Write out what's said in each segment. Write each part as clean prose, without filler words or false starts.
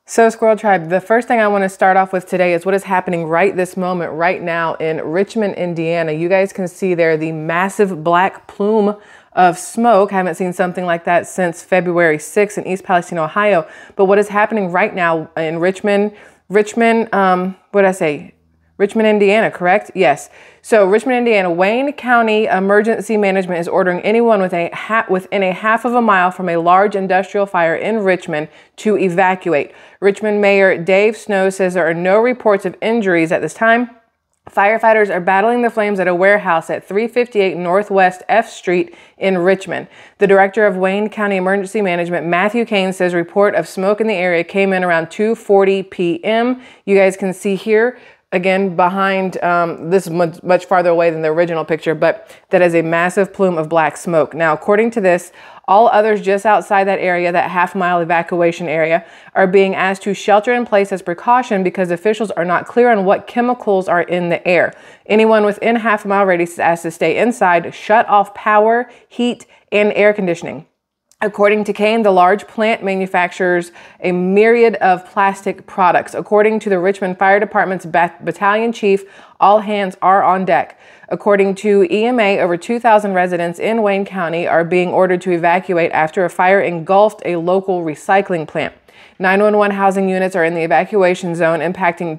So Squirrel Tribe, the first thing I want to start off with today is what is happening right this moment, right now in Richmond, Indiana. You guys can see there the massive black plume of smoke. I haven't seen something like that since February 6th in East Palestine, Ohio. But what is happening right now in Richmond, Richmond, Indiana, correct? Yes. So Richmond, Indiana, Wayne County Emergency Management is ordering anyone within a half of a mile from a large industrial fire in Richmond to evacuate. Richmond Mayor Dave Snow says there are no reports of injuries at this time. Firefighters are battling the flames at a warehouse at 358 Northwest F Street in Richmond. The director of Wayne County Emergency Management, Matthew Kane, says report of smoke in the area came in around 2:40 p.m. You guys can see here, again, behind, this is much farther away than the original picture, but that is a massive plume of black smoke. Now, according to this, all others just outside that area, that half-mile evacuation area, are being asked to shelter in place as precaution because officials are not clear on what chemicals are in the air. Anyone within half-mile radius is asked to stay inside, shut off power, heat, and air conditioning. According to Kane, the large plant manufactures a myriad of plastic products. According to the Richmond Fire Department's battalion chief, all hands are on deck. According to EMA, over 2,000 residents in Wayne County are being ordered to evacuate after a fire engulfed a local recycling plant. 911 housing units are in the evacuation zone, impacting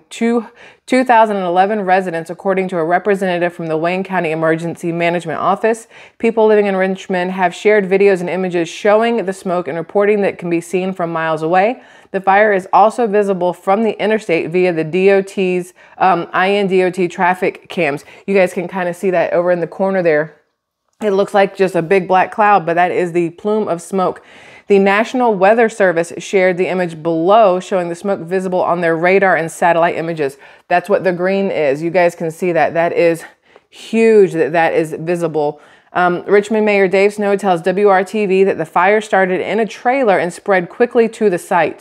2,011 residents, according to a representative from the Wayne County Emergency Management Office. People living in Richmond have shared videos and images showing the smoke and reporting that it can be seen from miles away. The fire is also visible from the interstate via the DOT's INDOT traffic cams. You guys can kind of see that over in the corner there. It looks like just a big black cloud, but that is the plume of smoke. The National Weather Service shared the image below, showing the smoke visible on their radar and satellite images. That's what the green is. You guys can see that. That is huge that is visible. Richmond Mayor Dave Snow tells WRTV that the fire started in a trailer and spread quickly to the site.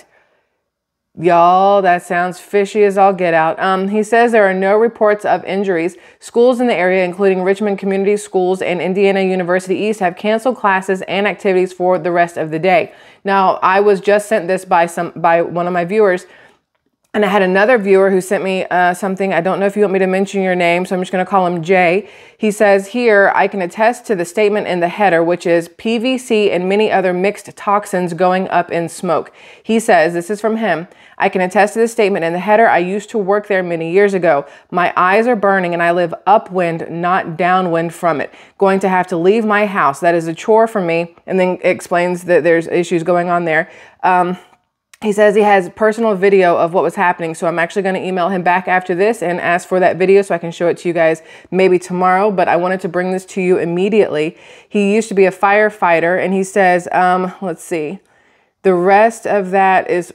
Y'all, that sounds fishy as all get out. He says there are no reports of injuries. Schools in the area, including Richmond Community Schools and Indiana University East, have canceled classes and activities for the rest of the day. Now, I was just sent this by one of my viewers, and I had another viewer who sent me something. I don't know if you want me to mention your name, so I'm just going to call him Jay. He says here, I can attest to the statement in the header, which is PVC and many other mixed toxins going up in smoke. He says, this is from him, I can attest to the statement in the header. I used to work there many years ago. My eyes are burning and I live upwind, not downwind from it. Going to have to leave my house. That is a chore for me. And then explains that there's issues going on there. He says he has personal video of what was happening. So I'm actually going to email him back after this and ask for that video so I can show it to you guys maybe tomorrow. But I wanted to bring this to you immediately. He used to be a firefighter, and he says, let's see, the rest of that is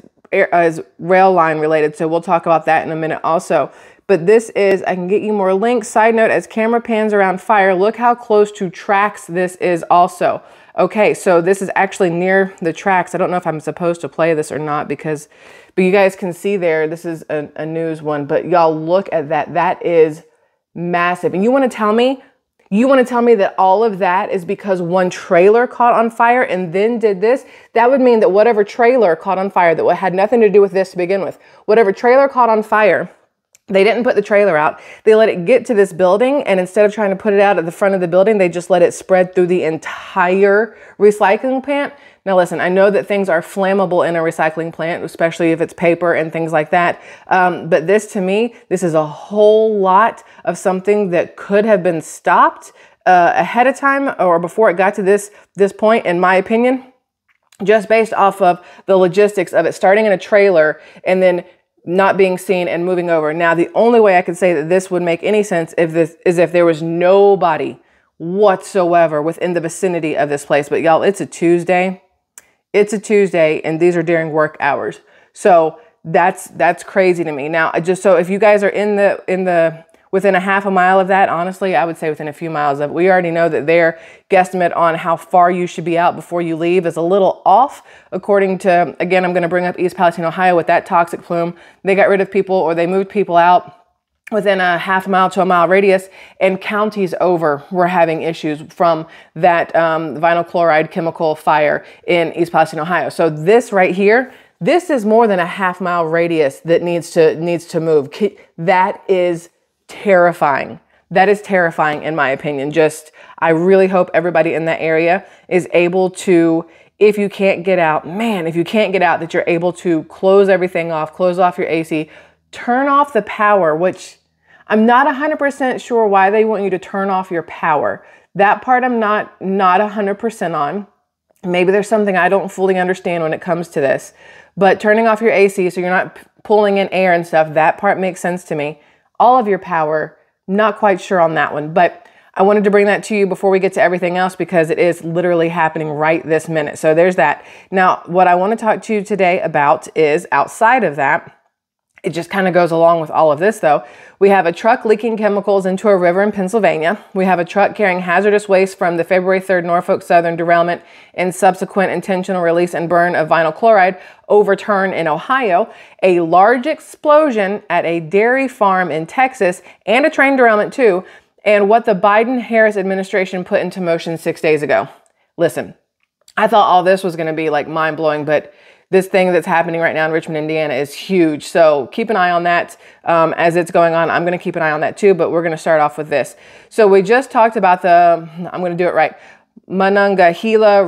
rail line related. So we'll talk about that in a minute also. But this is, I can get you more links. Side note, as camera pans around fire, look how close to tracks this is also. Okay, so this is actually near the tracks. I don't know if I'm supposed to play this or not but you guys can see there, this is a news one, but y'all look at that. That is massive. And you want to tell me that all of that is because one trailer caught on fire and then did this? That would mean that whatever trailer caught on fire that had nothing to do with this to begin with, whatever trailer caught on fire, they didn't put the trailer out. They let it get to this building, and instead of trying to put it out at the front of the building, they just let it spread through the entire recycling plant. Now listen, I know that things are flammable in a recycling plant, especially if it's paper and things like that. But this, to me, this is a whole lot of something that could have been stopped ahead of time or before it got to this point, in my opinion, just based off of the logistics of it starting in a trailer and then not being seen and moving over. Now, the only way I could say that this would make any sense if there was nobody whatsoever within the vicinity of this place. But y'all, it's a Tuesday. It's a Tuesday, and these are during work hours. So that's crazy to me. Now, just so if you guys are within a half a mile of that, honestly, I would say within a few miles of it. We already know that their guesstimate on how far you should be out before you leave is a little off. According to, again, I'm going to bring up East Palestine, Ohio with that toxic plume. They got rid of people, or they moved people out within a half mile to a mile radius, and counties over were having issues from that vinyl chloride chemical fire in East Palestine, Ohio. So this right here, This is more than a half-mile radius that needs to move. That is terrifying. That is terrifying in my opinion. I really hope everybody in that area is able to, if you can't get out, that you're able to close everything off, close off your AC, turn off the power, which I'm not 100% sure why they want you to turn off your power. That part I'm not 100% on. Maybe there's something I don't fully understand when it comes to this, but turning off your AC so you're not pulling in air and stuff, that part makes sense to me. All of your power, not quite sure on that one, but I wanted to bring that to you before we get to everything else because it is literally happening right this minute. So there's that. Now, what I want to talk to you today about is outside of that. It just kind of goes along with all of this though. We have a truck leaking chemicals into a river in Pennsylvania. We have a truck carrying hazardous waste from the February 3rd Norfolk Southern derailment and subsequent intentional release and burn of vinyl chloride overturned in Ohio. A large explosion at a dairy farm in Texas and a train derailment too. And what the Biden-Harris administration put into motion 6 days ago. Listen, I thought all this was going to be like mind-blowing, but this thing that's happening right now in Richmond, Indiana is huge. So keep an eye on that as it's going on. I'm going to keep an eye on that too, but we're going to start off with this. So we just talked about I'm going to do it right, Monongahela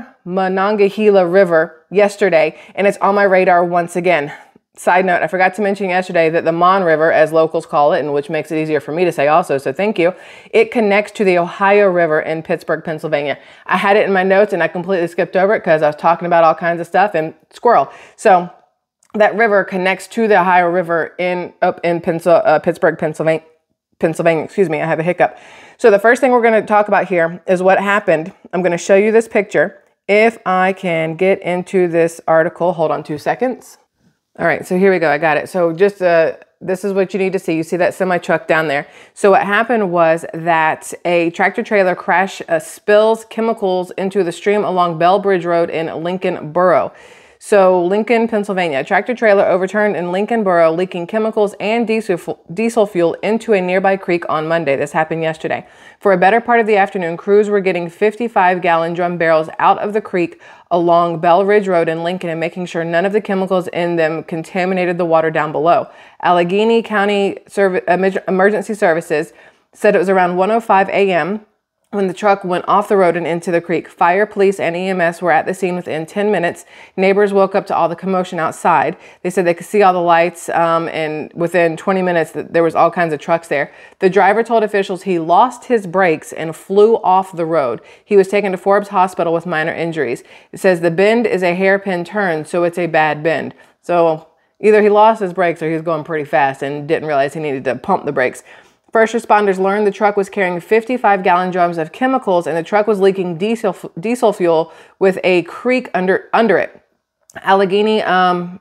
River yesterday, and it's on my radar once again. Side note, I forgot to mention yesterday that the Mon River, as locals call it, and which makes it easier for me to say also, so thank you, it connects to the Ohio River in Pittsburgh, Pennsylvania. I had it in my notes and I completely skipped over it because I was talking about all kinds of stuff and squirrel. So that river connects to the Ohio River up in Pittsburgh, Pennsylvania. Excuse me, I have a hiccup. So the first thing we're going to talk about here is what happened. I'm going to show you this picture. If I can get into this article, hold on 2 seconds. All right, so here we go. I got it. So just this is what you need to see. You see that semi truck down there. So what happened was that a tractor trailer crash spills chemicals into the stream along Bell Bridge Road in Lincoln Borough. So Lincoln, Pennsylvania, a tractor trailer overturned in Lincoln Borough, leaking chemicals and diesel fuel into a nearby creek on Monday. This happened yesterday. For a better part of the afternoon, crews were getting 55-gallon drum barrels out of the creek along Bell Ridge Road in Lincoln and making sure none of the chemicals in them contaminated the water down below. Allegheny County Emergency Services said it was around 1:05 a.m. when the truck went off the road and into the creek. Fire, police, and EMS were at the scene within 10 minutes. Neighbors woke up to all the commotion outside. They said they could see all the lights, and within 20 minutes, there was all kinds of trucks there. The driver told officials he lost his brakes and flew off the road. He was taken to Forbes Hospital with minor injuries. It says the bend is a hairpin turn, so it's a bad bend. So either he lost his brakes or he was going pretty fast and didn't realize he needed to pump the brakes. First responders learned the truck was carrying 55-gallon drums of chemicals and the truck was leaking diesel fuel with a creek under it. Allegheny County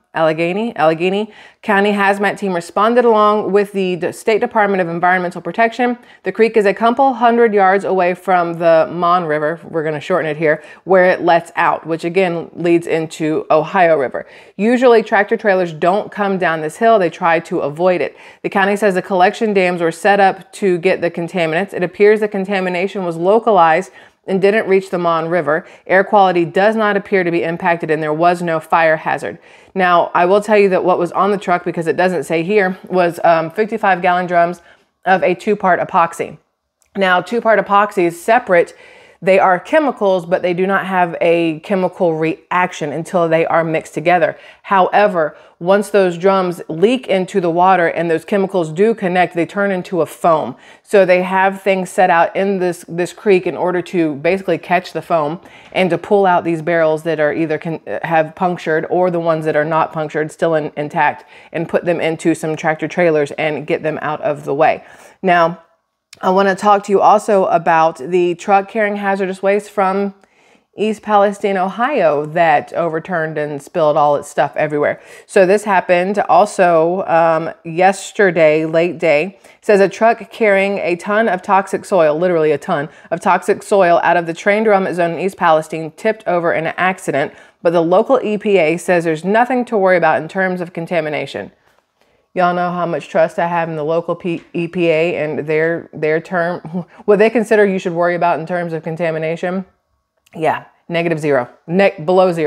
hazmat team responded along with the State Department of Environmental Protection. The creek is a couple hundred yards away from the Mon River, we're going to shorten it here, where it lets out, which again leads into Ohio River. Usually tractor trailers don't come down this hill. They try to avoid it. The county says the collection dams were set up to get the contaminants. It appears the contamination was localized and didn't reach the Mon River. Air quality does not appear to be impacted and there was no fire hazard. Now, I will tell you that what was on the truck, because it doesn't say here, was 55-gallon drums of a 2-part epoxy. Now, 2-part epoxy is separate. They are chemicals, but they do not have a chemical reaction until they are mixed together. However, once those drums leak into the water and those chemicals do connect, they turn into a foam. So they have things set out in this creek in order to basically catch the foam and to pull out these barrels that are either have punctured or the ones that are not punctured, still intact, and put them into some tractor trailers and get them out of the way. Now, I want to talk to you also about the truck carrying hazardous waste from East Palestine, Ohio, that overturned and spilled all its stuff everywhere. So this happened also yesterday, late day. It says a truck carrying a ton of toxic soil, literally a ton of toxic soil out of the train derailment zone in East Palestine tipped over in an accident. But the local EPA says there's nothing to worry about in terms of contamination. Y'all know how much trust I have in the local EPA and their term, what they consider you should worry about in terms of contamination. Yeah, -0, below 0.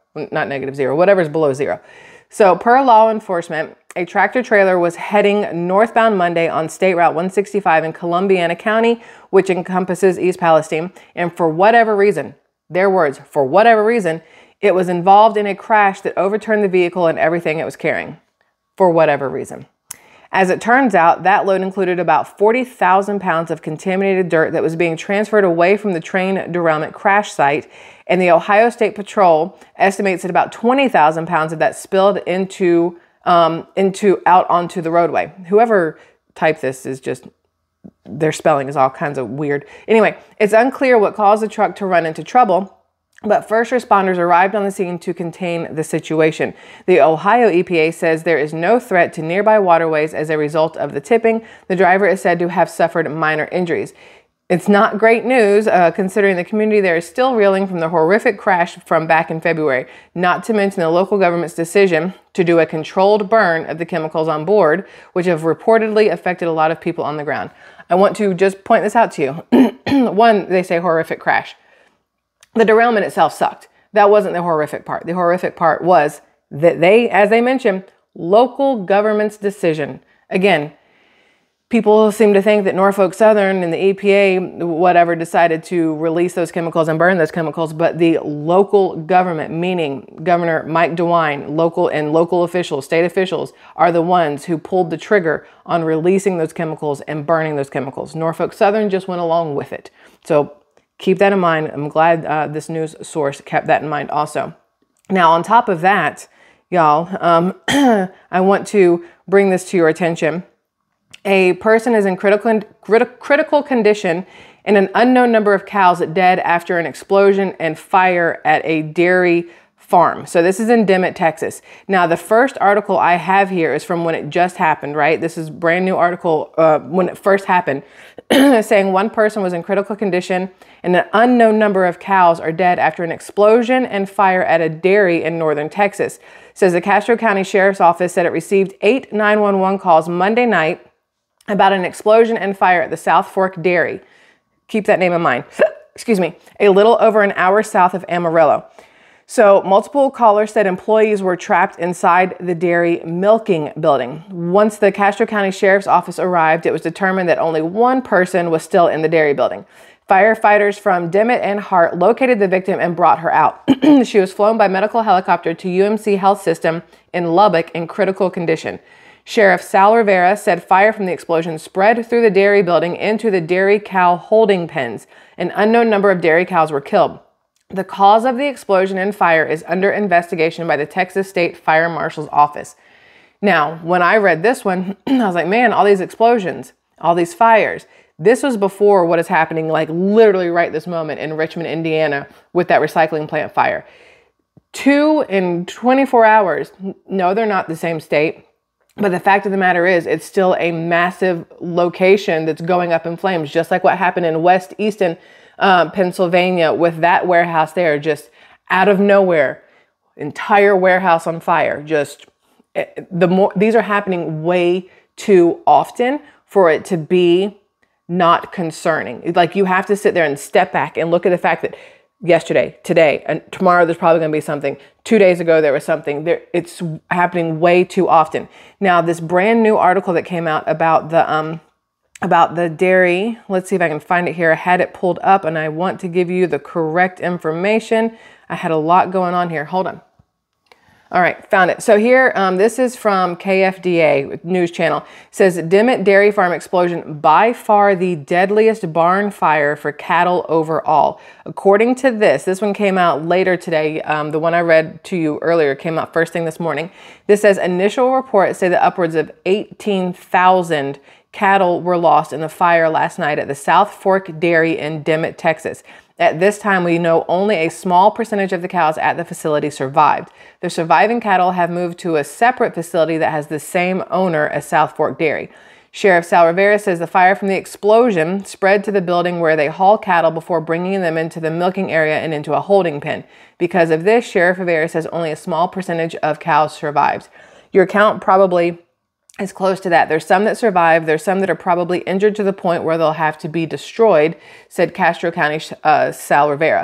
not -0, whatever's below 0. So per law enforcement, a tractor trailer was heading northbound Monday on State Route 165 in Columbiana County, which encompasses East Palestine. And for whatever reason, their words, for whatever reason, it was involved in a crash that overturned the vehicle and everything it was carrying. For whatever reason. As it turns out, that load included about 40,000 pounds of contaminated dirt that was being transferred away from the train derailment crash site. And the Ohio State Patrol estimates that about 20,000 pounds of that spilled out onto the roadway. Whoever typed this is just, their spelling is all kinds of weird. Anyway, it's unclear what caused the truck to run into trouble, but first responders arrived on the scene to contain the situation. The Ohio EPA says there is no threat to nearby waterways as a result of the tipping. The driver is said to have suffered minor injuries. It's not great news, considering the community there is still reeling from the horrific crash from back in February, not to mention the local government's decision to do a controlled burn of the chemicals on board, which have reportedly affected a lot of people on the ground. I want to just point this out to you. One, they say horrific crash. The derailment itself sucked. That wasn't the horrific part. The horrific part was that as they mentioned, local government's decision. Again, people seem to think that Norfolk Southern and the EPA, whatever, decided to release those chemicals and burn those chemicals, but the local government, meaning Governor Mike DeWine, local officials, state officials, are the ones who pulled the trigger on releasing those chemicals and burning those chemicals. Norfolk Southern just went along with it. So keep that in mind. I'm glad this news source kept that in mind also. Now, on top of that, y'all, I want to bring this to your attention. A person is in critical condition and an unknown number of cows dead after an explosion and fire at a dairy farm. So this is in Dimmitt, Texas. Now, the first article I have here is from when it just happened, right? This is a brand new article when it first happened, saying one person was in critical condition and an unknown number of cows are dead after an explosion and fire at a dairy in northern Texas. It says the Castro County Sheriff's Office said it received 8 911 calls Monday night about an explosion and fire at the South Fork Dairy. Keep that name in mind. Excuse me. A little over an hour south of Amarillo. So multiple callers said employees were trapped inside the dairy milking building. Once the Castro County Sheriff's Office arrived, it was determined that only one person was still in the dairy building. Firefighters from Dimmitt and Hart located the victim and brought her out. She was flown by medical helicopter to UMC Health System in Lubbock in critical condition. Sheriff Sal Rivera said fire from the explosion spread through the dairy building into the dairy cow holding pens. An unknown number of dairy cows were killed. The cause of the explosion and fire is under investigation by the Texas State Fire Marshal's Office. Now, when I read this one, I was like, man, all these explosions, all these fires. This was before what is happening, like literally right this moment in Richmond, Indiana, with that recycling plant fire. 2 in 24 hours. No, they're not the same state. But the fact of the matter is, it's still a massive location that's going up in flames, just like what happened in West Easton, Pennsylvania, with that warehouse there, just out of nowhere, entire warehouse on fire. Just these are happening way too often for it to be not concerning. Like, you have to sit there and step back and look at the fact that yesterday, today, and tomorrow there's probably going to be something. 2 days ago there was something. It's happening way too often. Now, this brand new article that came out about the dairy, let's see if I can find it here. I had it pulled up and I want to give you the correct information. I had a lot going on here. Hold on. All right, found it. So here, this is from KFDA news channel. It says Dimmitt Dairy Farm explosion, by far the deadliest barn fire for cattle overall. According to this one came out later today. The one I read to you earlier came out first thing this morning. This says initial reports say that upwards of 18,000 cattle were lost in the fire last night at the South Fork Dairy in Dimmitt, Texas. At this time, we know only a small percentage of the cows at the facility survived. The surviving cattle have moved to a separate facility that has the same owner as South Fork Dairy. Sheriff Sal Rivera says the fire from the explosion spread to the building where they haul cattle before bringing them into the milking area and into a holding pen. Because of this, Sheriff Rivera says only a small percentage of cows survived. Your count probably is close to that. There's some that survive. There's some that are probably injured to the point where they'll have to be destroyed, said Castro County Sal Rivera.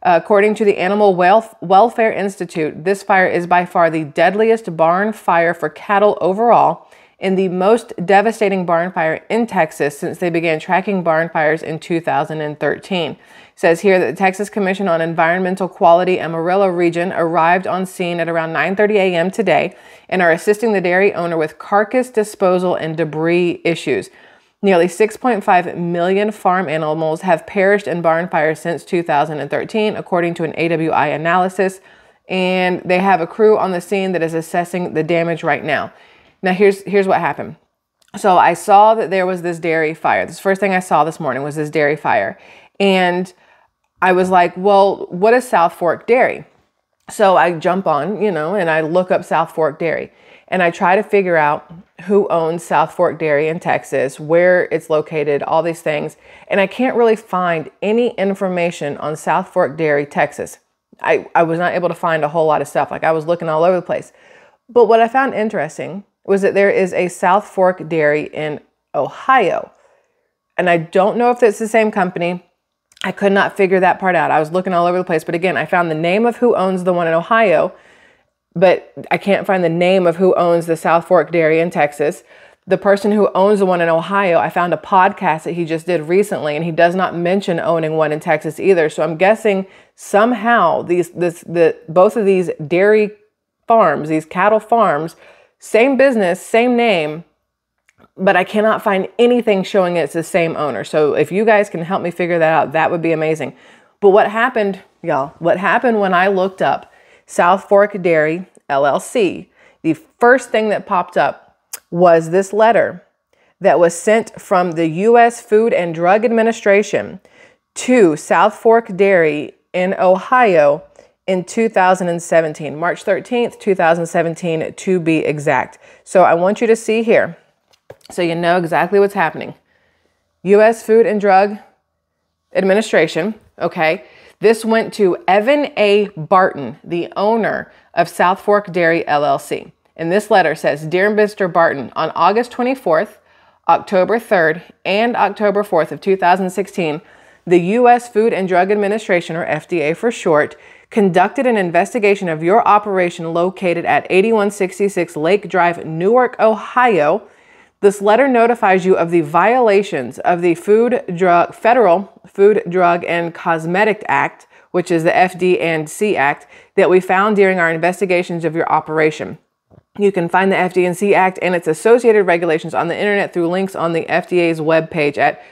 According to the Animal Welfare Institute, this fire is by far the deadliest barn fire for cattle overall and the most devastating barn fire in Texas since they began tracking barn fires in 2013. It says here that the Texas Commission on Environmental Quality Amarillo region arrived on scene at around 9:30 a.m. today and are assisting the dairy owner with carcass disposal and debris issues. Nearly 6.5 million farm animals have perished in barn fires since 2013, according to an AWI analysis, and they have a crew on the scene that is assessing the damage right now. Now, here's what happened. So I saw that there was this dairy fire. This first thing I saw this morning was this dairy fire. And I was like, well, what is South Fork Dairy? So I jump on, and I look up South Fork Dairy. And I try to figure out who owns South Fork Dairy in Texas, where it's located, all these things. And I can't really find any information on South Fork Dairy, Texas. I was not able to find a whole lot of stuff. Like, I was looking all over the place. But what I found interesting was that there is a South Fork Dairy in Ohio. And I don't know if it's the same company. I could not figure that part out. I was looking all over the place. But again, I found the name of who owns the one in Ohio, but I can't find the name of who owns the South Fork Dairy in Texas. The person who owns the one in Ohio, I found a podcast that he just did recently, and he does not mention owning one in Texas either. So I'm guessing somehow both of these dairy farms, these cattle farms, same business, same name, but I cannot find anything showing it's the same owner. So if you guys can help me figure that out, that would be amazing. But what happened, y'all, what happened when I looked up South Fork Dairy LLC, the first thing that popped up was this letter that was sent from the U.S. Food and Drug Administration to South Fork Dairy in Ohio in 2017, March 13th, 2017, to be exact. So I want you to see here, so you know exactly what's happening. U.S. Food and Drug Administration, okay? This went to Evan A. Barton, the owner of South Fork Dairy LLC. And this letter says, Dear Mr. Barton, on August 24th, October 3rd, and October 4th of 2016, the U.S. Food and Drug Administration, or FDA for short, conducted an investigation of your operation located at 8166 Lake Drive, Newark, Ohio. This letter notifies you of the violations of the Federal Food, Drug, and Cosmetic Act, which is the FD&C Act, that we found during our investigations of your operation. You can find the FD&C Act and its associated regulations on the internet through links on the FDA's webpage at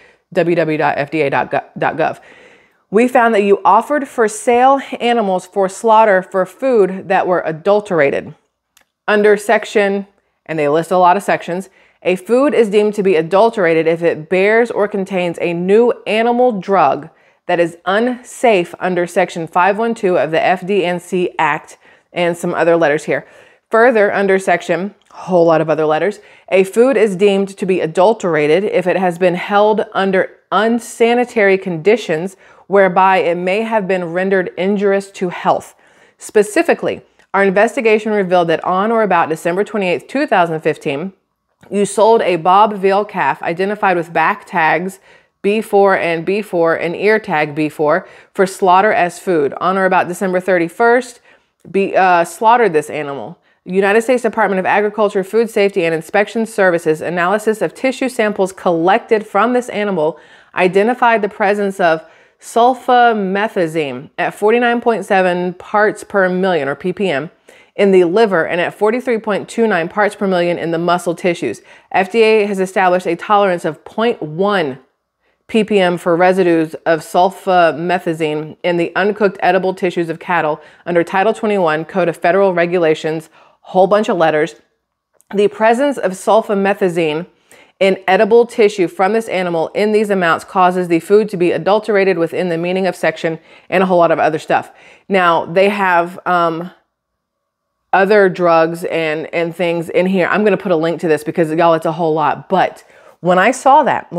www.fda.gov. We found that you offered for sale animals for slaughter for food that were adulterated. Under section, and they list a lot of sections, a food is deemed to be adulterated if it bears or contains a new animal drug that is unsafe under section 512 of the FD&C Act, and some other letters here. Further, under section, a whole lot of other letters, a food is deemed to be adulterated if it has been held under unsanitary conditions whereby it may have been rendered injurious to health. Specifically, our investigation revealed that on or about December 28, 2015, you sold a Bob veal calf identified with back tags B4 and B4 and ear tag B4 for slaughter as food. On or about December 31st, slaughtered this animal. United States Department of Agriculture, Food Safety, and Inspection Services analysis of tissue samples collected from this animal identified the presence of sulfamethazine at 49.7 parts per million, or ppm, in the liver and at 43.29 parts per million in the muscle tissues. FDA has established a tolerance of 0.1 ppm for residues of sulfamethazine in the uncooked edible tissues of cattle under Title 21 Code of Federal Regulations, whole bunch of letters. The presence of sulfamethazine in edible tissue from this animal in these amounts causes the food to be adulterated within the meaning of section, and a whole lot of other stuff. Now, they have other drugs and things in here. I'm going to put a link to this because, y'all, it's a whole lot. But when I saw that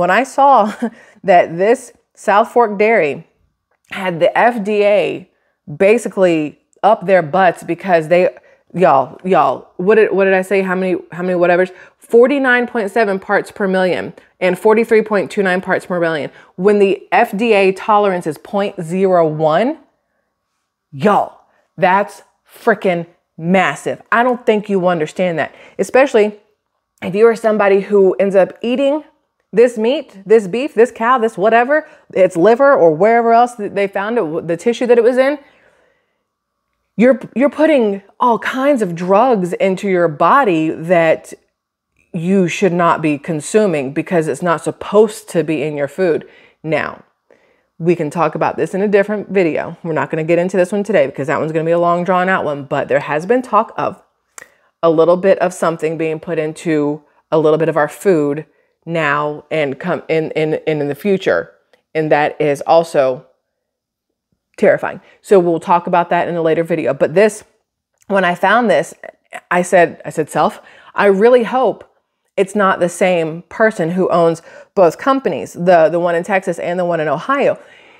this South Fork Dairy had the FDA basically up their butts because they, y'all, what did I say? How many whatevers? 49.7 parts per million and 43.29 parts per million. When the FDA tolerance is 0.01, Y'all, that's freaking massive. I don't think you understand that, especially if you are somebody who ends up eating this meat, this beef, this cow, this whatever, its liver or wherever else that they found it, the tissue that it was in. You're putting all kinds of drugs into your body that you should not be consuming because it's not supposed to be in your food. Now, we can talk about this in a different video. We're not going to get into this one today because that one's going to be a long drawn out one, but there has been talk of a little bit of something being put into a little bit of our food now and come in the future. And that is also terrifying. So we'll talk about that in a later video. But this, when I found this, I said, self, I really hope it's not the same person who owns both companies, the one in Texas and the one in Ohio.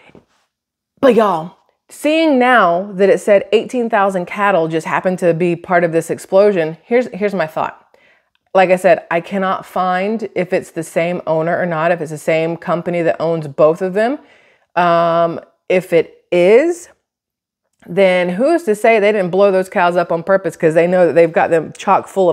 But y'all, seeing now that it said 18,000 cattle just happened to be part of this explosion, here's my thought. Like I said, I cannot find if it's the same owner or not, if it's the same company that owns both of them. If it is, then who's to say they didn't blow those cows up on purpose because they know that they've got them chock full of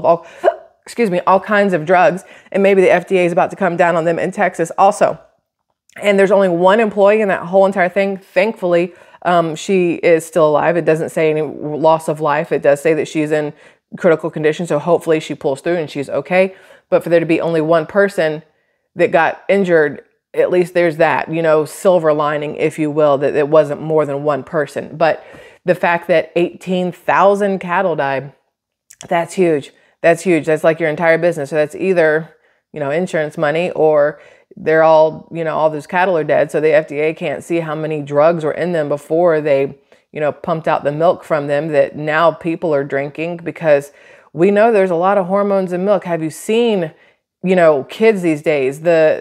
all kinds of drugs, and maybe the FDA is about to come down on them in Texas also. And there's only one employee in that whole entire thing. Thankfully, she is still alive. It doesn't say any loss of life. It does say that she's in critical condition. So hopefully she pulls through and she's okay. But for there to be only one person that got injured, at least there's that, silver lining, if you will, that it wasn't more than one person. But the fact that 18,000 cattle died, that's huge. That's huge. That's like your entire business. So that's either, insurance money, or they're all, all those cattle are dead. So the FDA can't see how many drugs were in them before they, pumped out the milk from them that now people are drinking, because we know there's a lot of hormones in milk. Have you seen, kids these days?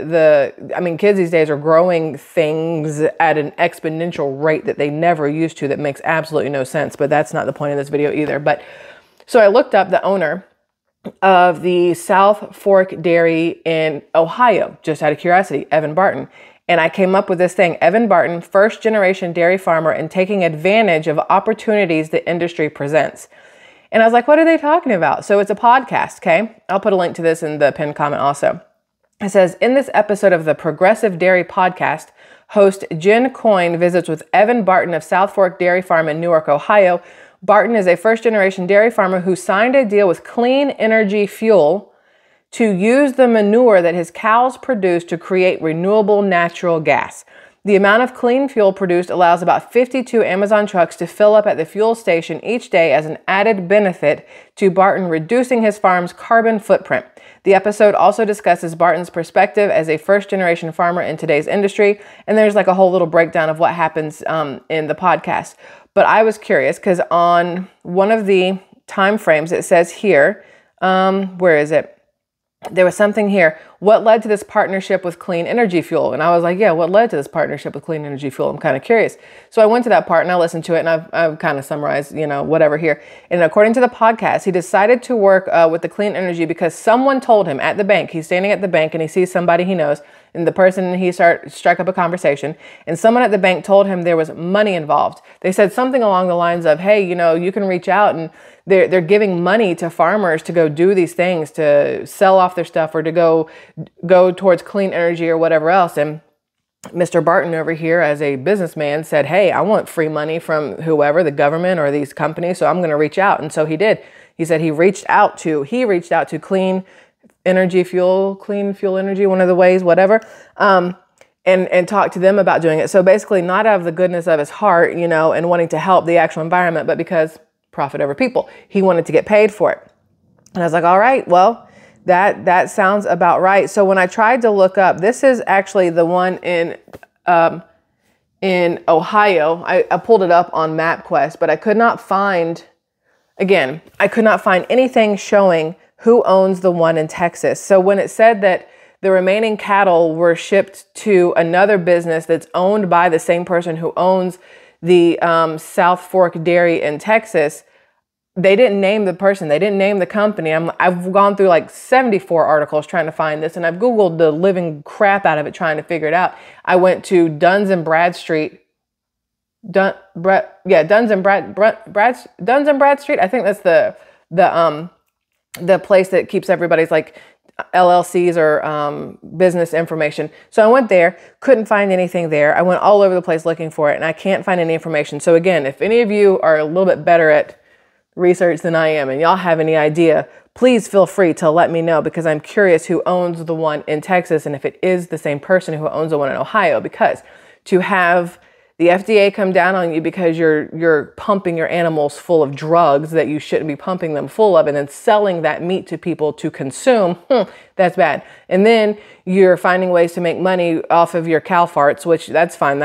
Kids these days are growing things at an exponential rate that they never used to. That makes absolutely no sense, but that's not the point of this video either. But so I looked up the owner of the South Fork Dairy in Ohio, just out of curiosity, Evan Barton. And I came up with this thing, Evan Barton, first generation dairy farmer and taking advantage of opportunities the industry presents. And I was like, what are they talking about? So it's a podcast, okay? I'll put a link to this in the pinned comment also. It says, in this episode of the Progressive Dairy Podcast, host Jen Coyne visits with Evan Barton of South Fork Dairy Farm in Newark, Ohio. Barton is a first-generation dairy farmer who signed a deal with Clean Energy Fuel to use the manure that his cows produce to create renewable natural gas. The amount of clean fuel produced allows about 52 Amazon trucks to fill up at the fuel station each day as an added benefit to Barton, reducing his farm's carbon footprint. The episode also discusses Barton's perspective as a first-generation farmer in today's industry, and there's like a whole little breakdown of what happens in the podcast. But I was curious because on one of the time frames, it says here, where is it? There was something here. What led to this partnership with Clean Energy Fuel? And I was like, yeah, what led to this partnership with Clean Energy Fuel? I'm kind of curious. So I went to that part and I listened to it, and I've kind of summarized, whatever here. And according to the podcast, he decided to work with the Clean Energy because someone told him at the bank, he's standing at the bank and he sees somebody he knows, and the person he struck up a conversation, and someone at the bank told him there was money involved. They said something along the lines of, hey, you can reach out, and they're giving money to farmers to go do these things, to sell off their stuff or to go towards clean energy or whatever else. And Mr. Barton over here, as a businessman, said, hey, I want free money from whoever, the government or these companies, so I'm going to reach out. And so he did. He said he reached out to Clean Fuel Energy, one of the ways, whatever, and talked to them about doing it. So basically not out of the goodness of his heart, and wanting to help the actual environment, but because profit over people. He wanted to get paid for it. And I was like, all right, well, that sounds about right. So when I tried to look up, this is actually the one in Ohio. I pulled it up on MapQuest, but I could not find anything showing who owns the one in Texas. So when it said that the remaining cattle were shipped to another business that's owned by the same person who owns the South Fork Dairy in Texas, they didn't name the person. They didn't name the company. I've gone through like 74 articles trying to find this, and I've Googled the living crap out of it trying to figure it out. I went to Duns and Bradstreet Duns and Bradstreet. I think that's the place that keeps everybody's like LLCs or business information. So I went there, couldn't find anything there. I went all over the place looking for it, and I can't find any information. So again, if any of you are a little bit better at research than I am and y'all have any idea, please feel free to let me know, because I'm curious who owns the one in Texas and if it is the same person who owns the one in Ohio. Because to have the FDA come down on you because you're pumping your animals full of drugs that you shouldn't be pumping them full of, and then selling that meat to people to consume, that's bad. And then you're finding ways to make money off of your cow farts, which that's fine.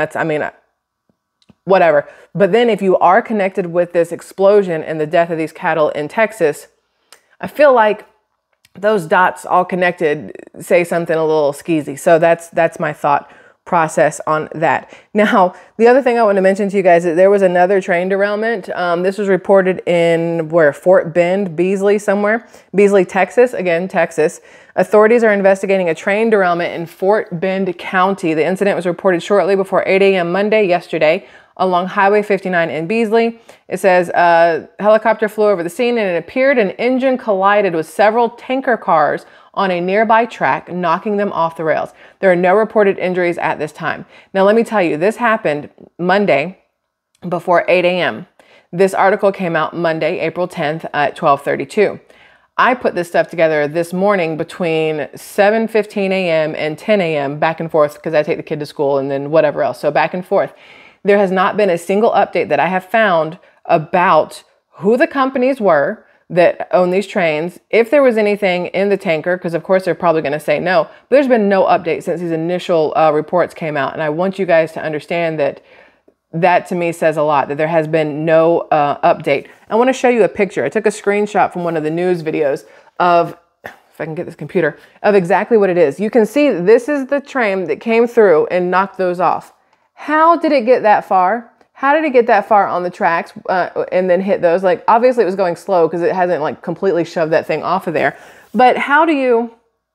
Whatever. But then if you are connected with this explosion and the death of these cattle in Texas, I feel like those dots all connected say something a little skeezy. So that's my thought process on that. Now, the other thing I want to mention to you guys is there was another train derailment. This was reported in Fort Bend, Beasley, Texas. Again, Texas. Authorities are investigating a train derailment in Fort Bend County. The incident was reported shortly before 8 a.m. Monday, yesterday, along Highway 59 in Beasley. It says a helicopter flew over the scene, and it appeared an engine collided with several tanker cars on a nearby track, knocking them off the rails. There are no reported injuries at this time. Now, let me tell you, this happened Monday before 8 a.m. This article came out Monday, April 10th at 12:32. I put this stuff together this morning between 7:15 a.m. and 10 a.m. back and forth, because I take the kid to school and then whatever else. So back and forth. There has not been a single update that I have found about who the companies were that own these trains, if there was anything in the tanker, because of course they're probably going to say no, but there's been no update since these initial reports came out. And I want you guys to understand that to me says a lot, that there has been no update. I want to show you a picture. I took a screenshot from one of the news videos of, if I can get this computer, of exactly what it is. You can see this is the train that came through and knocked those off. How did it get that far? How did it get that far on the tracks and then hit those? Like, obviously it was going slow because it hasn't like completely shoved that thing off of there. But how do you,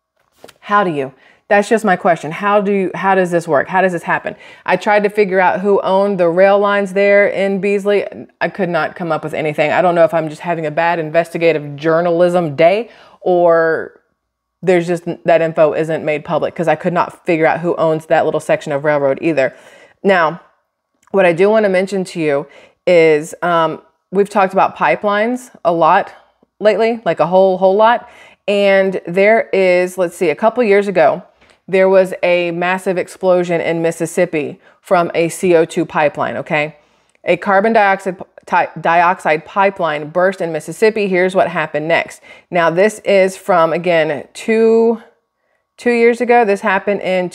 that's just my question. How does this work? How does this happen? I tried to figure out who owned the rail lines there in Beasley. I could not come up with anything. I don't know if I'm just having a bad investigative journalism day, or there's just that info isn't made public, because I could not figure out who owns that little section of railroad either. Now, what I do want to mention to you is we've talked about pipelines a lot lately, like a whole lot. And there is, let's see, a couple years ago, there was a massive explosion in Mississippi from a CO2 pipeline, okay? A carbon dioxide pipeline burst in Mississippi. Here's what happened next. Now, this is from, again, two years ago. This happened in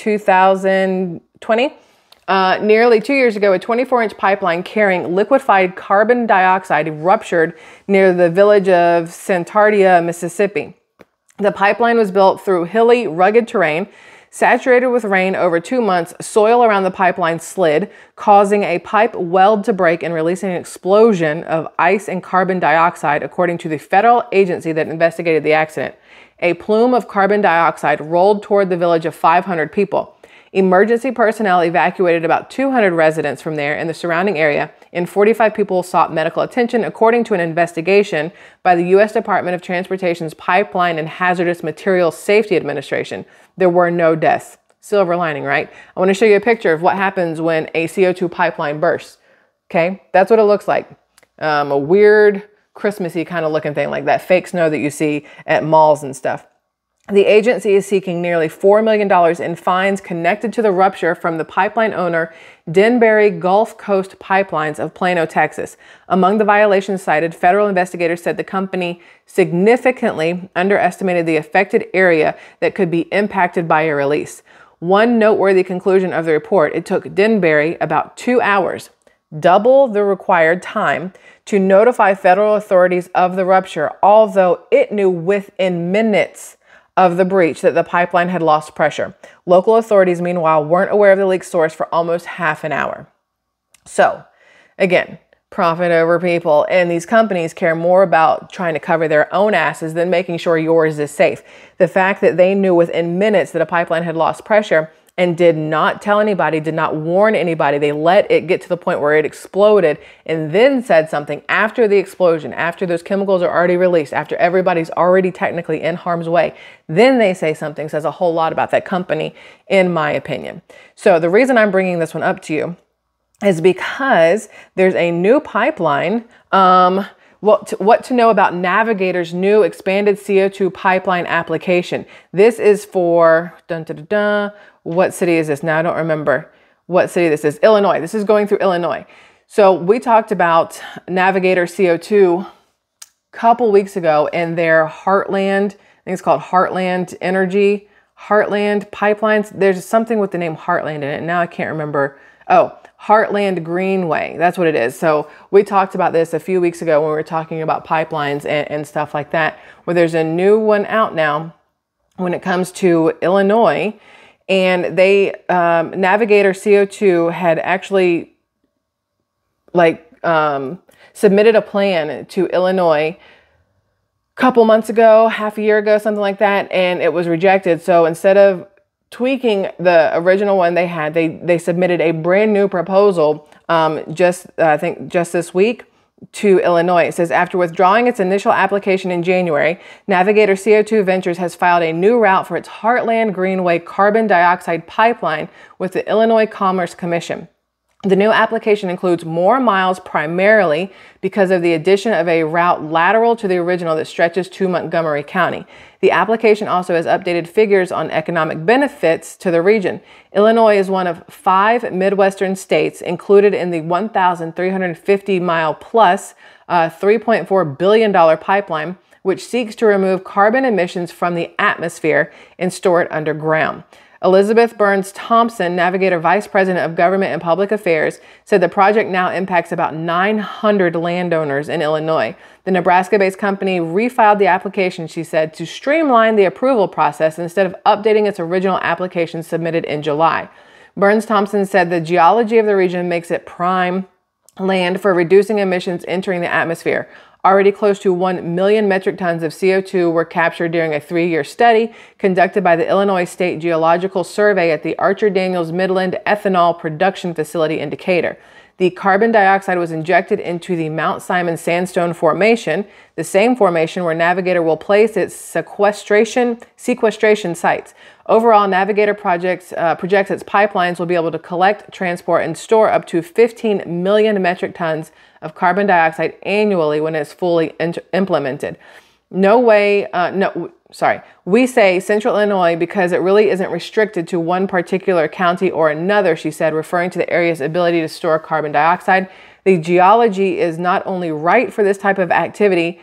2020. Nearly 2 years ago, a 24-inch pipeline carrying liquefied carbon dioxide ruptured near the village of Centardia, Mississippi. The pipeline was built through hilly, rugged terrain. Saturated with rain over 2 months, soil around the pipeline slid, causing a pipe weld to break and releasing an explosion of ice and carbon dioxide, according to the federal agency that investigated the accident. A plume of carbon dioxide rolled toward the village of 500 people. Emergency personnel evacuated about 200 residents from there and the surrounding area, and 45 people sought medical attention, according to an investigation by the U.S. Department of Transportation's Pipeline and Hazardous Materials Safety Administration. There were no deaths. Silver lining, right? I want to show you a picture of what happens when a CO2 pipeline bursts. Okay, that's what it looks like. A weird Christmassy kind of looking thing, like that fake snow that you see at malls and stuff. The agency is seeking nearly $4 million in fines connected to the rupture from the pipeline owner, Denbury Gulf Coast Pipelines of Plano, Texas. Among the violations cited, federal investigators said the company significantly underestimated the affected area that could be impacted by a release. One noteworthy conclusion of the report, it took Denbury about 2 hours, double the required time, to notify federal authorities of the rupture, although it knew within minutes of the breach that the pipeline had lost pressure. Local authorities, meanwhile, weren't aware of the leak source for almost half an hour. So, again, profit over people. And these companies care more about trying to cover their own asses than making sure yours is safe. The fact that they knew within minutes that a pipeline had lost pressure and did not tell anybody, did not warn anybody. They let it get to the point where it exploded and then said something after the explosion, after those chemicals are already released, after everybody's already technically in harm's way. Then they say something, says a whole lot about that company, in my opinion. So the reason I'm bringing this one up to you is because there's a new pipeline. What to know about Navigator's new expanded CO2 pipeline application. This is for, what city is this? Now I don't remember what city this is. Illinois. This is going through Illinois. So we talked about Navigator CO2 a couple weeks ago in their Heartland, I think it's called Heartland Energy, Heartland Pipelines. There's something with the name Heartland in it. Now I can't remember. Oh, Heartland Greenway. That's what it is. So we talked about this a few weeks ago when we were talking about pipelines and stuff like that, where there's a new one out now when it comes to Illinois. And they, Navigator CO2 had actually submitted a plan to Illinois a couple months ago, half a year ago, something like that. And it was rejected. So instead of tweaking the original one they had, they submitted a brand new proposal I think just this week to Illinois. It says, after withdrawing its initial application in January, Navigator CO2 Ventures has filed a new route for its Heartland Greenway carbon dioxide pipeline with the Illinois Commerce Commission. The new application includes more miles primarily because of the addition of a route lateral to the original that stretches to Montgomery County. The application also has updated figures on economic benefits to the region. Illinois is one of 5 Midwestern states included in the 1,350 mile plus $3.4 billion pipeline, which seeks to remove carbon emissions from the atmosphere and store it underground. Elizabeth Burns Thompson, Navigator Vice President of Government and Public Affairs, said the project now impacts about 900 landowners in Illinois. The Nebraska-based company refiled the application, she said, to streamline the approval process instead of updating its original application submitted in July. Burns Thompson said the geology of the region makes it prime land for reducing emissions entering the atmosphere. Already close to 1 million metric tons of CO2 were captured during a 3-year study conducted by the Illinois State Geological Survey at the Archer Daniels Midland Ethanol Production Facility in Decatur. The carbon dioxide was injected into the Mount Simon Sandstone Formation, the same formation where Navigator will place its sequestration sites. Overall, Navigator projects its pipelines will be able to collect, transport, and store up to 15 million metric tons of carbon dioxide annually when it's fully implemented. We say Central Illinois because it really isn't restricted to one particular county or another, she said, referring to the area's ability to store carbon dioxide. The geology is not only right for this type of activity,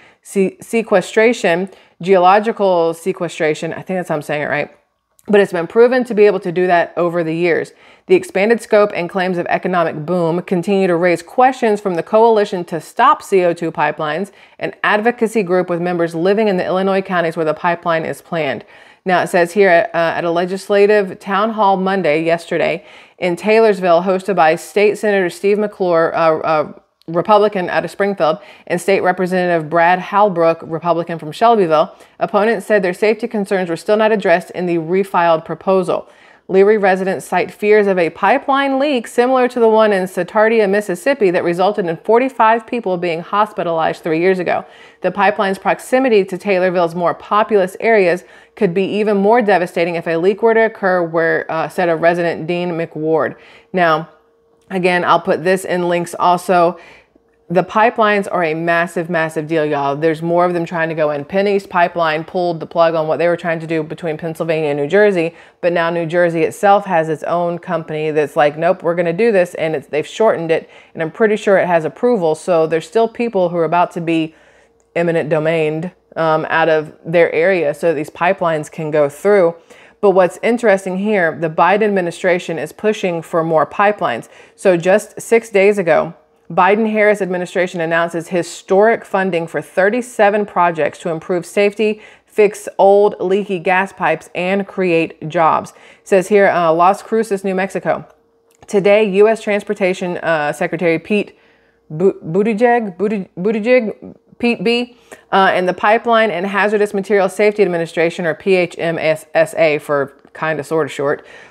geological sequestration, I think that's how I'm saying it right, but it's been proven to be able to do that over the years. The expanded scope and claims of economic boom continue to raise questions from the Coalition to Stop CO2 Pipelines, an advocacy group with members living in the Illinois counties where the pipeline is planned. Now, it says here at a legislative town hall yesterday, in Taylorsville, hosted by State Senator Steve McClure, Republican out of Springfield, and State Representative Brad Halbrook, Republican from Shelbyville, opponents said their safety concerns were still not addressed in the refiled proposal. Leary residents cite fears of a pipeline leak similar to the one in Satartia, Mississippi, that resulted in 45 people being hospitalized 3 years ago. The pipeline's proximity to Taylorville's more populous areas could be even more devastating if a leak were to occur, said a resident Dean McWard. Now, again, I'll put this in links also. The pipelines are a massive, massive deal, y'all. There's more of them trying to go in. Penn East Pipeline pulled the plug on what they were trying to do between Pennsylvania and New Jersey, but now New Jersey itself has its own company that's like, nope, we're going to do this, and they've shortened it, and I'm pretty sure it has approval. So there's still people who are about to be eminent domained out of their area so these pipelines can go through. But what's interesting here, the Biden administration is pushing for more pipelines. So just 6 days ago, Biden-Harris administration announces historic funding for 37 projects to improve safety, fix old leaky gas pipes, and create jobs. It says here, Las Cruces, New Mexico. Today, U.S. Transportation Secretary Pete Buttigieg, Pete B., and the Pipeline and Hazardous Materials Safety Administration, or PHMSA for kind of sort of short,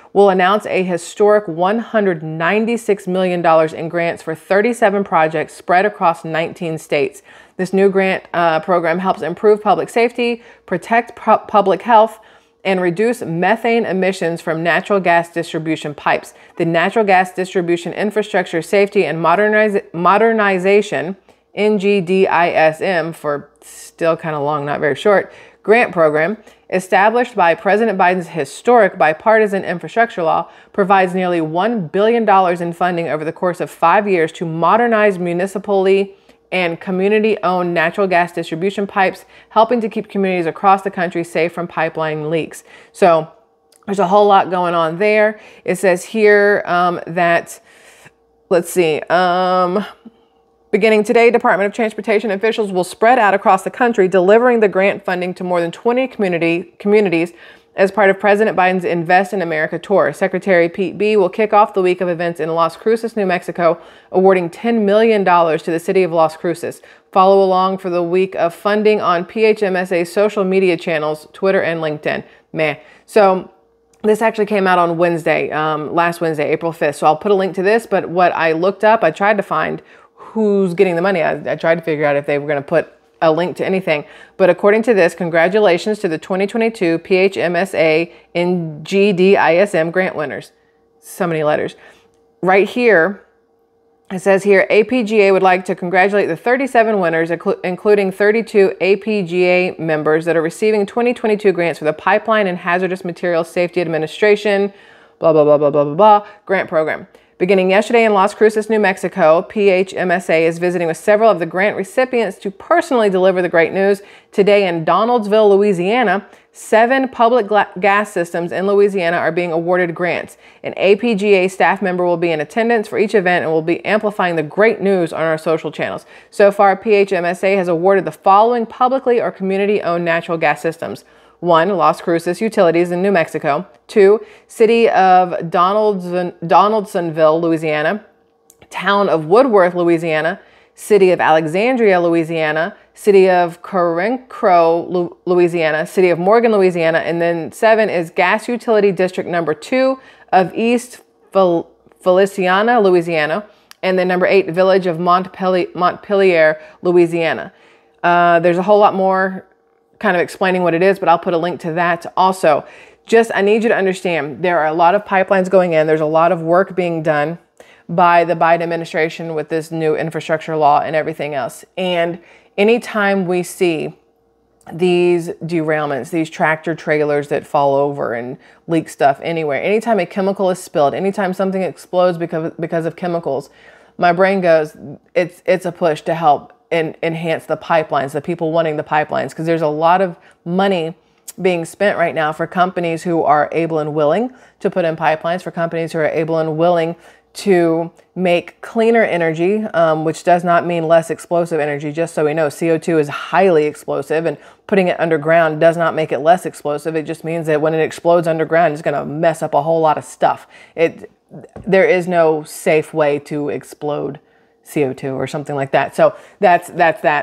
will announce a historic $196 million in grants for 37 projects spread across 19 states. This new grant program helps improve public safety, protect public health, and reduce methane emissions from natural gas distribution pipes. The Natural Gas Distribution Infrastructure Safety and Modernization, NGDISM, for still kind of long, not very short, grant program, established by President Biden's historic bipartisan infrastructure law, provides nearly $1 billion in funding over the course of 5 years to modernize municipally and community-owned natural gas distribution pipes, helping to keep communities across the country safe from pipeline leaks. So there's a whole lot going on there. It says here that, let's see, beginning today, Department of Transportation officials will spread out across the country, delivering the grant funding to more than 20 communities as part of President Biden's Invest in America tour. Secretary Pete Bee will kick off the week of events in Las Cruces, New Mexico, awarding $10 million to the city of Las Cruces. Follow along for the week of funding on PHMSA's social media channels, Twitter and LinkedIn. So this actually came out on Wednesday, last Wednesday, April 5th. So I'll put a link to this, but what I looked up, I tried to find who's getting the money. I tried to figure out if they were going to put a link to anything. But according to this, congratulations to the 2022 PHMSA NGDISM grant winners. So many letters. Right here, it says here, APGA would like to congratulate the 37 winners, including 32 APGA members that are receiving 2022 grants for the Pipeline and Hazardous Materials Safety Administration, blah, blah, blah, blah, blah, blah, blah, grant program. Beginning yesterday in Las Cruces, New Mexico, PHMSA is visiting with several of the grant recipients to personally deliver the great news. Today in Donaldsonville, Louisiana, 7 public gas systems in Louisiana are being awarded grants. An APGA staff member will be in attendance for each event and will be amplifying the great news on our social channels. So far, PHMSA has awarded the following publicly or community-owned natural gas systems. 1, Las Cruces Utilities in New Mexico. 2, City of Donaldsonville, Louisiana. Town of Woodworth, Louisiana. City of Alexandria, Louisiana. City of Carencro, Louisiana. City of Morgan, Louisiana. And then 7 is Gas Utility District number 2 of East Feliciana, Louisiana. And then number 8, Village of Montpelier, Louisiana. There's a whole lot more kind of explaining what it is, but I'll put a link to that also. I need you to understand, there are a lot of pipelines going in. There's a lot of work being done by the Biden administration with this new infrastructure law and everything else. And anytime we see these derailments, these tractor trailers that fall over and leak stuff anywhere, anytime a chemical is spilled, anytime something explodes because of chemicals, my brain goes, it's a push to help and enhance the pipelines, the people wanting the pipelines, because there's a lot of money being spent right now for companies who are able and willing to put in pipelines, for companies who are able and willing to make cleaner energy, which does not mean less explosive energy. Just so we know, CO2 is highly explosive, and putting it underground does not make it less explosive. It just means that when it explodes underground, it's going to mess up a whole lot of stuff. There is no safe way to explode CO2 or something like that. So that's that.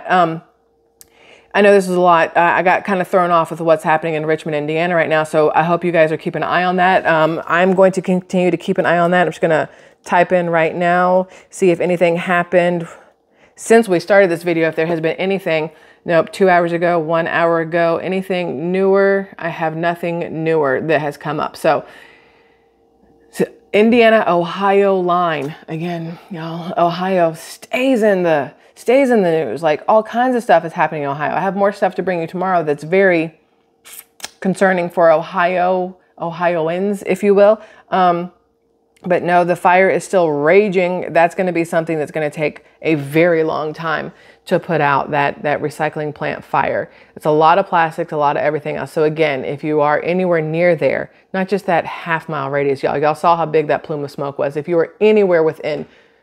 I know this is a lot. I got kind of thrown off with what's happening in Richmond, Indiana right now. So I hope you guys are keeping an eye on that. I'm going to continue to keep an eye on that. I'm just going to type in right now, see if anything happened since we started this video. If there has been anything, nope, 2 hours ago, 1 hour ago, anything newer. I have nothing newer that has come up. So Indiana-Ohio line. Again, y'all, Ohio stays in the news. Like, all kinds of stuff is happening in Ohio. I have more stuff to bring you tomorrow that's very concerning for Ohioans, if you will. But no, the fire is still raging. That's going to be something that's going to take a very long time to put out, that recycling plant fire. It's a lot of plastics, a lot of everything else. So again, if you are anywhere near there, not just that half-mile radius, y'all saw how big that plume of smoke was. If you are anywhere within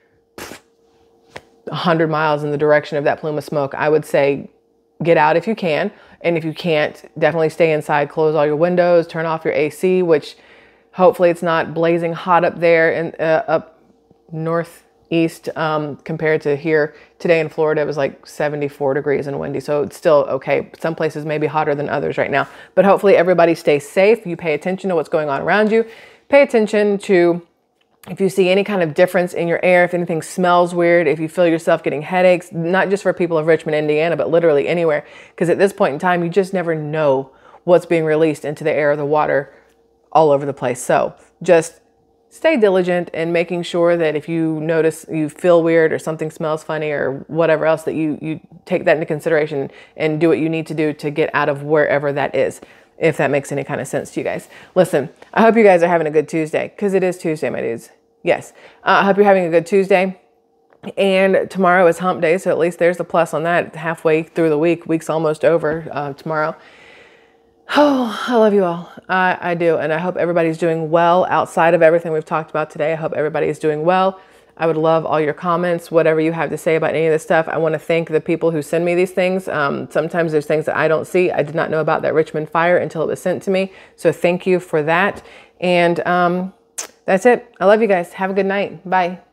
100 miles in the direction of that plume of smoke, I would say get out if you can. And if you can't, definitely stay inside, close all your windows, turn off your AC, which hopefully it's not blazing hot up there and up northeast compared to here. Today in Florida, it was like 74 degrees and windy. So it's still okay. Some places may be hotter than others right now, but hopefully everybody stays safe. You pay attention to what's going on around you. pay attention to if you see any kind of difference in your air, if anything smells weird, if you feel yourself getting headaches, not just for people of Richmond, Indiana, but literally anywhere. Because at this point in time, you just never know what's being released into the air or the water all over the place. So just stay diligent in making sure that if you notice you feel weird or something smells funny or whatever else, that you take that into consideration and do what you need to do to get out of wherever that is, if that makes any kind of sense to you guys. Listen, I hope you guys are having a good Tuesday, because it is Tuesday, my dudes. Yes. I hope you're having a good Tuesday. And tomorrow is hump day, so at least there's a plus on that. Halfway through the week's almost over tomorrow. Oh, I love you all. I do. And I hope everybody's doing well outside of everything we've talked about today. I hope everybody is doing well. I would love all your comments, whatever you have to say about any of this stuff. I want to thank the people who send me these things. Sometimes there's things that I don't see. I did not know about that Richmond fire until it was sent to me. So thank you for that. And that's it. I love you guys. Have a good night. Bye.